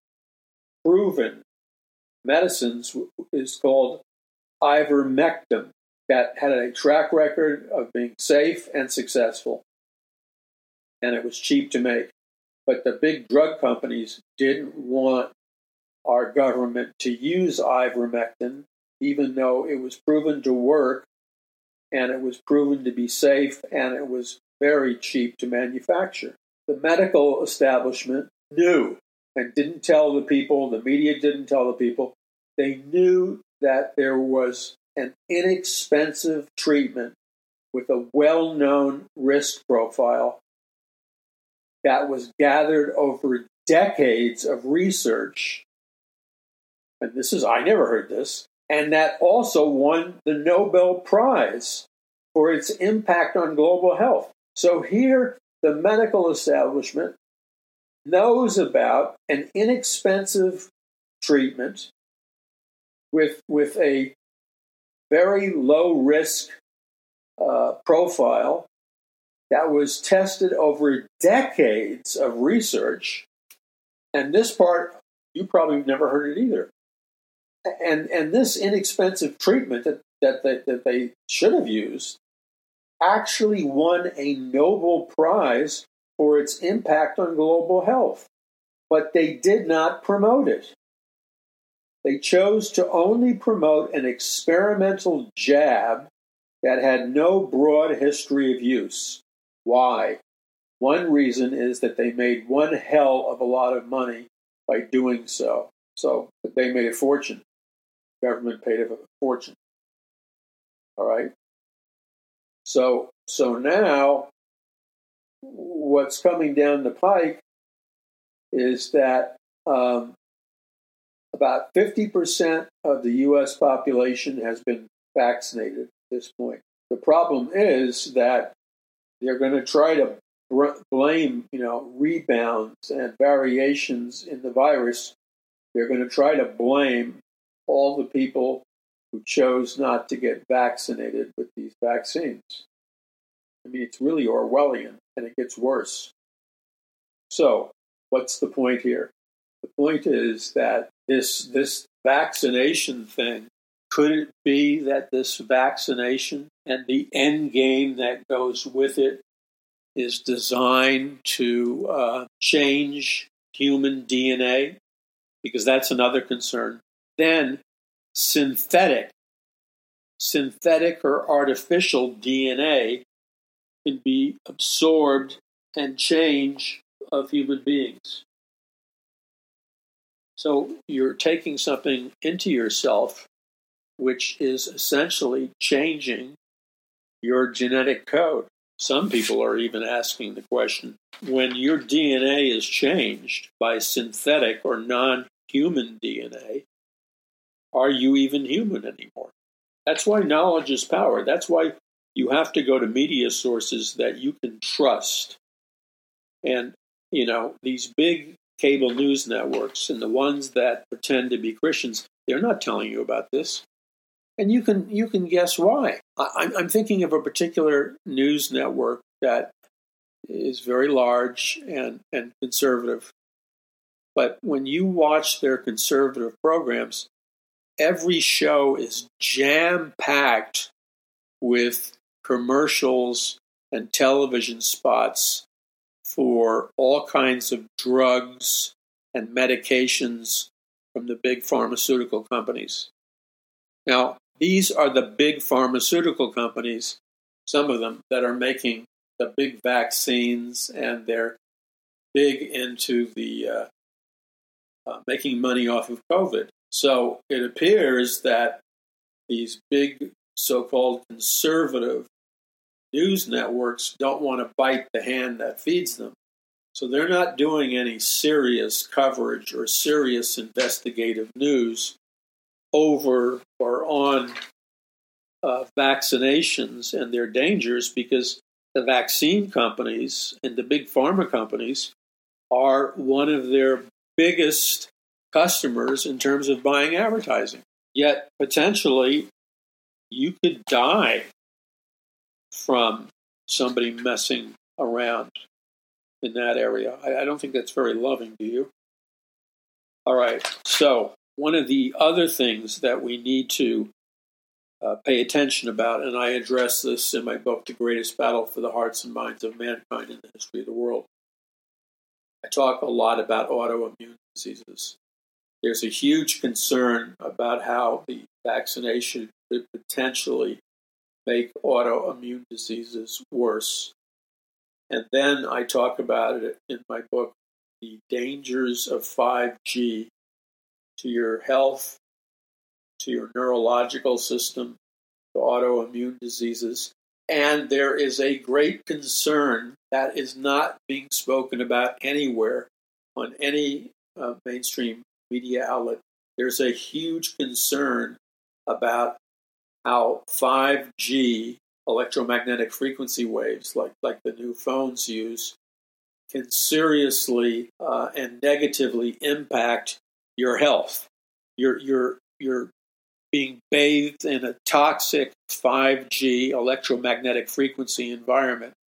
proven medicines is called ivermectin, that had a track record of being safe and successful, and it was cheap to make. But the big drug companies didn't want our government to use ivermectin, even though it was proven to work, and it was proven to be safe, and it was very cheap to manufacture. The medical establishment knew and didn't tell the people, the media didn't tell the people, they knew that there was an inexpensive treatment with a well-known risk profile that was gathered over decades of research. And I never heard this, and that also won the Nobel Prize for its impact on global health. So here, the medical establishment knows about an inexpensive treatment with a very low risk profile that was tested over decades of research, And this part, you probably never heard it either. And this inexpensive treatment that they should have used actually won a Nobel Prize for its impact on global health. But they did not promote it. They chose to only promote an experimental jab that had no broad history of use. Why? One reason is that they made one hell of a lot of money by doing so. So they made a fortune. The government paid a fortune. All right. So now what's coming down the pike is that about 50% of the U.S. population has been vaccinated at this point. The problem is that they're going to try to blame, rebounds and variations in the virus. They're going to try to blame all the people who chose not to get vaccinated with these vaccines. I mean, it's really Orwellian, and it gets worse. So, what's the point here? The point is that this vaccination thing, could it be that this vaccination and the end game that goes with it is designed to change human DNA? Because that's another concern. Then synthetic or artificial DNA can be absorbed and change of human beings. So you're taking something into yourself which is essentially changing your genetic code. Some people are even asking the question, when your DNA is changed by synthetic or non-human DNA, are you even human anymore? That's why knowledge is power. That's why you have to go to media sources that you can trust. And, these big cable news networks and the ones that pretend to be Christians, they're not telling you about this. And you can guess why. I'm thinking of a particular news network that is very large and conservative. But when you watch their conservative programs, every show is jam-packed with commercials and television spots for all kinds of drugs and medications from the big pharmaceutical companies. Now, these are the big pharmaceutical companies, some of them, that are making the big vaccines, and they're big into the making money off of COVID. So it appears that these big so-called conservative news networks don't want to bite the hand that feeds them. So they're not doing any serious coverage or serious investigative news over or on vaccinations and their dangers, because the vaccine companies and the big pharma companies are one of their biggest customers in terms of buying advertising. Yet, potentially, you could die from somebody messing around in that area. I don't think that's very loving, do you? All right. So one of the other things that we need to pay attention about, and I address this in my book, The Greatest Battle for the Hearts and Minds of Mankind in the History of the World. I talk a lot about autoimmune diseases. There's a huge concern about how the vaccination could potentially make autoimmune diseases worse. And then I talk about it in my book, The Dangers of 5G to your health, to your neurological system, to autoimmune diseases. And there is a great concern that is not being spoken about anywhere on any mainstream media outlet. There's a huge concern about how 5G electromagnetic frequency waves, like the new phones use, can seriously and negatively impact your health. You're being bathed in a toxic 5G electromagnetic frequency environment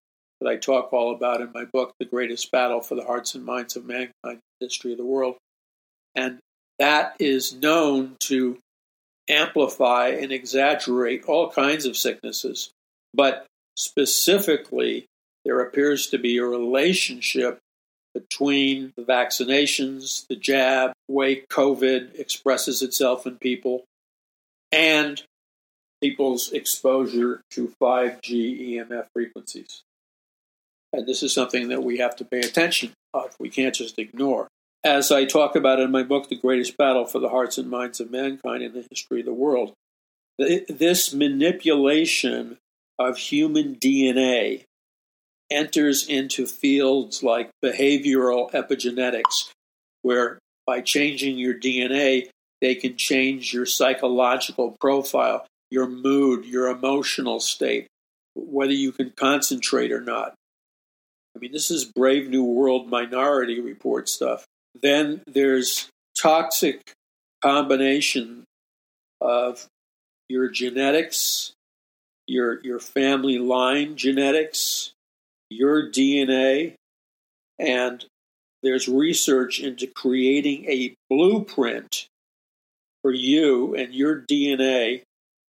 that I talk all about in my book, The Greatest Battle for the Hearts and Minds of Mankind in the History of the World. And that is known to amplify and exaggerate all kinds of sicknesses. But specifically, there appears to be a relationship between the vaccinations, the jab, the way COVID expresses itself in people, and people's exposure to 5G EMF frequencies. And this is something that we have to pay attention of. We can't just ignore. As I talk about in my book, The Greatest Battle for the Hearts and Minds of Mankind in the History of the World, this manipulation of human DNA enters into fields like behavioral epigenetics, where by changing your DNA, they can change your psychological profile, your mood, your emotional state, whether you can concentrate or not. I mean, this is Brave New World Minority Report stuff. Then there's toxic combination of your genetics, your family line genetics, your DNA, and there's research into creating a blueprint for you and your DNA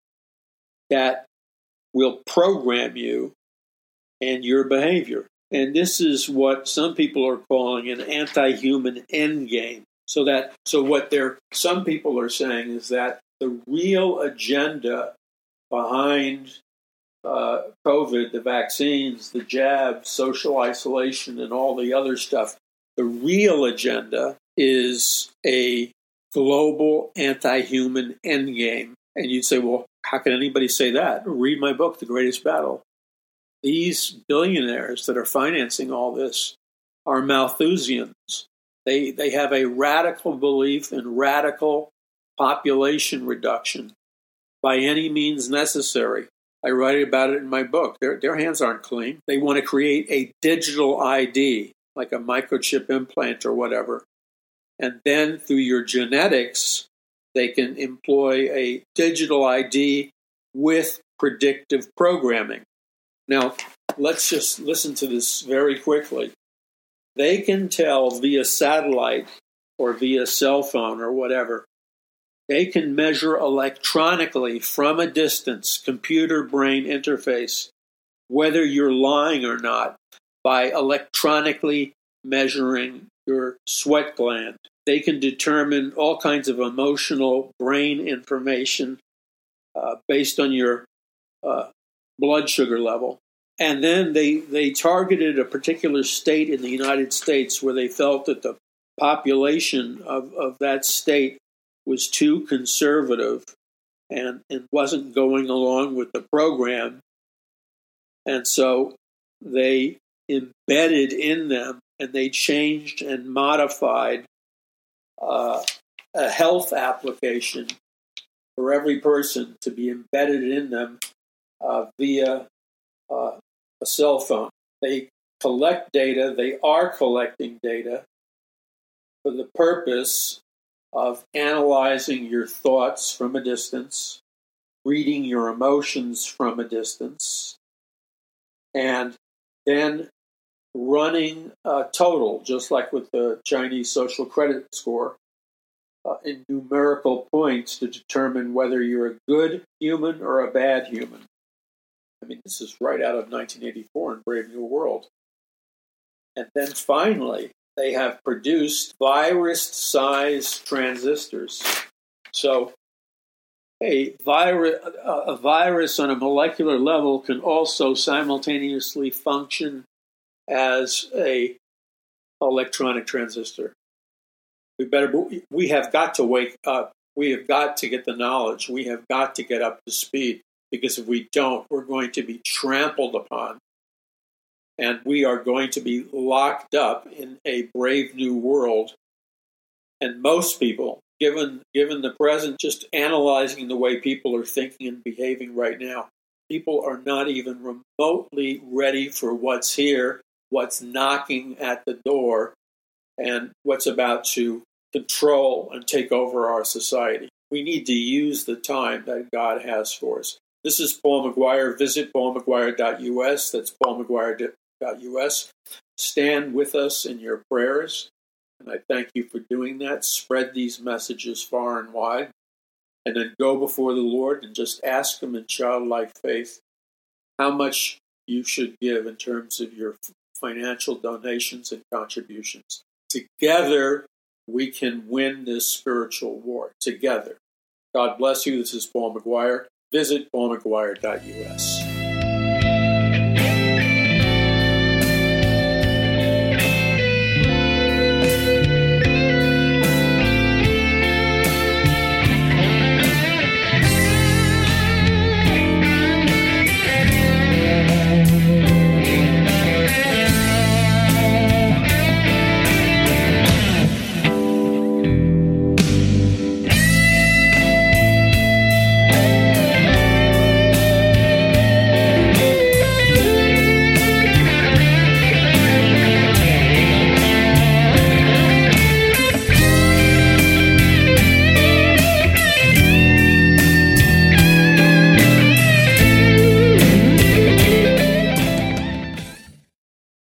that will program you and your behavior. And this is what some people are calling an anti-human endgame. So what some people are saying is that the real agenda behind COVID, the vaccines, the jabs, social isolation, and all the other stuff, the real agenda is a global anti-human endgame. And you'd say, well, how can anybody say that? Read my book, The Greatest Battle. These billionaires that are financing all this are Malthusians. They have a radical belief in radical population reduction by any means necessary. I write about it in my book. Their hands aren't clean. They want to create a digital ID, like a microchip implant or whatever. And then through your genetics, they can employ a digital ID with predictive programming. Now, let's just listen to this very quickly. They can tell via satellite or via cell phone or whatever, they can measure electronically from a distance, computer-brain interface, whether you're lying or not by electronically measuring your sweat gland. They can determine all kinds of emotional brain information based on your blood sugar level. And then they targeted a particular state in the United States where they felt that the population of that state was too conservative and wasn't going along with the program. And so they embedded in them and they changed and modified a health application for every person to be embedded in them via a cell phone. They collect data. They are collecting data for the purpose of analyzing your thoughts from a distance, reading your emotions from a distance, and then running a total, just like with the Chinese social credit score, in numerical points to determine whether you're a good human or a bad human. I mean, this is right out of 1984 in Brave New World. And then finally, they have produced virus-sized transistors. So a virus on a molecular level can also simultaneously function as a electronic transistor. We have got to wake up. We have got to get the knowledge. We have got to get up to speed, because if we don't, we're going to be trampled upon. And we are going to be locked up in a brave new world. And most people, given the present, just analyzing the way people are thinking and behaving right now, people are not even remotely ready for what's here, what's knocking at the door, and what's about to control and take over our society. We need to use the time that God has for us. This is Paul McGuire. Visit paulmcguire.us. That's paulmcguire.us. PaulMcGuire.us. Stand with us in your prayers, and I thank you for doing that. Spread these messages far and wide, and then go before the Lord and just ask Him in childlike faith how much you should give in terms of your financial donations and contributions. Together, we can win this spiritual war. Together. God bless you. This is Paul McGuire. Visit PaulMcGuire.us.